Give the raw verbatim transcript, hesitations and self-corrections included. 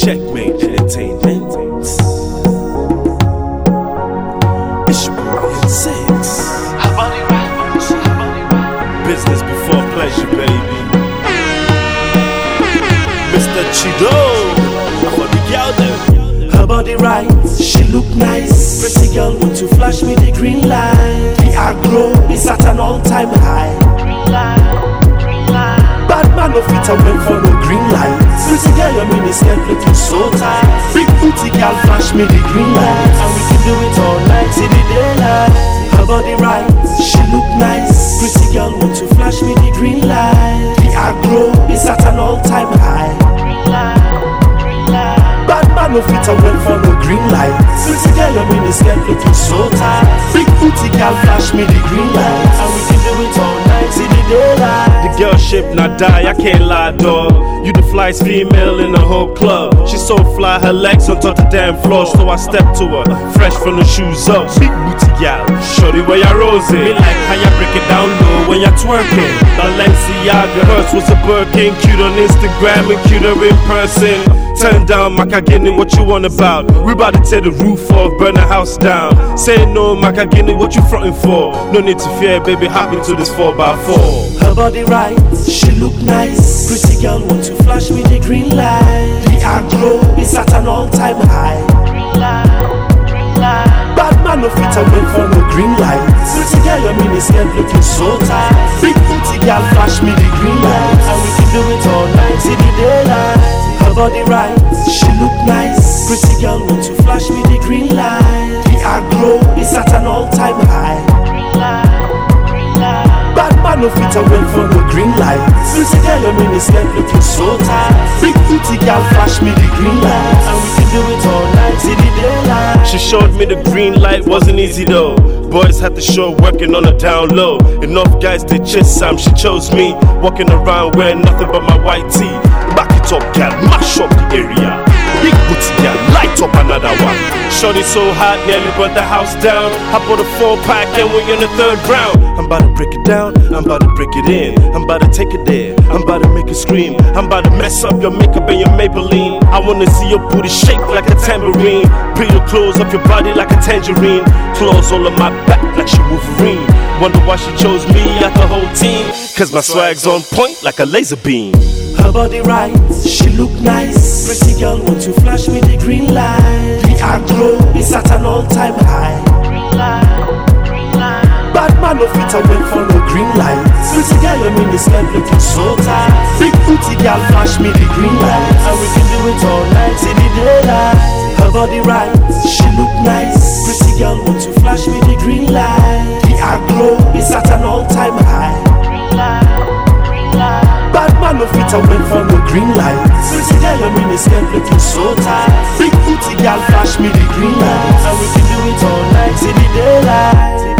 Checkmate Entertainment. It's your boy N six. Business before pleasure, baby. Mister Chido, for the girl there. Her body right, she look nice. Pretty girl want to flash me the green light. The aggro is at an all-time high. Green light, green light. Bad man no fit away for no green light. Pretty girl, your miniskirt looking so tight. Big booty girl flash me the green light, and we can do it all night till the daylight. Her body right, she look nice. Pretty girl want to flash me the green light. The aggro is at an all-time high. Green light, green light. Bad man no fit away for no green light. Pretty girl, your miniskirt looking so tight. Big booty girl flash me the green light, and we can do it all night till the daylight. The girl shape not die, I can't lie, dog. You the flyest female in the whole club. She so fly, her legs on top the damn floor. So I step to her, fresh from the shoes up. Big booty gal, shorty where ya rose it. Me like how ya break it down low when ya twerking. Balenciaga, hers was a Birkin. Cute on Instagram and cuter in person. Turn down, Makagini, what you on about? We about to tear the roof off, burn the house down. Say no, Makagini, what you frontin' for? No need to fear, baby, hop into this four by four. Her body right, she look nice. Pretty girl want to flash me the green light. The aggro is at an all-time high. Green light, green light. Bad man no fit away for no green light. Pretty girl, your miniskirt looking so tight. Big booty girl flash me the green light, and we can do it all night till the daylight. Her body right, she look nice. Pretty girl want to flash me the green light. The aggro is at an all-time high. Green light, green light. Bad man no fit away for no green light. Pretty girl, your miniskirt looking so tight. Big booty girl flash me the green light, and we can do it all night till the daylight. She showed me the green light, wasn't easy though. Boys had to show working on the down low. Enough guys they chase Sam, she chose me. Walking around wearing nothing but my white tee. Back it up, gal, mash up the area. Big booty gal, light up another one. Shorty so hot, nearly burnt the house down. I bought a four pack and we're in the third round. I'm about to break it down, I'm about to break it in. I'm about to take it there, I'm about to make it scream. I'm about to mess up your makeup and your Maybelline. I wanna see your booty shake like a tambourine. Put your clothes up your body like a tangerine. Claws all on my back like she Wolverine. Wonder why she chose me out the whole team. Cause my swag's on point like a laser beam. Her body right, she look nice. Pretty girl want to flash me the green light. The aggro is at an all-time high. Green light, green light. Bad man no fit away for no green light. Pretty girl, your miniskirt looking so tight. Big booty girl flash me the green light, and we can do it all night till the daylight. Her body right, she look nice. Pretty girl want to flash me the green light. The aggro is at an all-time high. Green light, green light. Bad man no fit away for no green light. Pretty girl, your miniskirt looking so tight. Big booty girl flash me the green light, and we can do it all night till the daylight.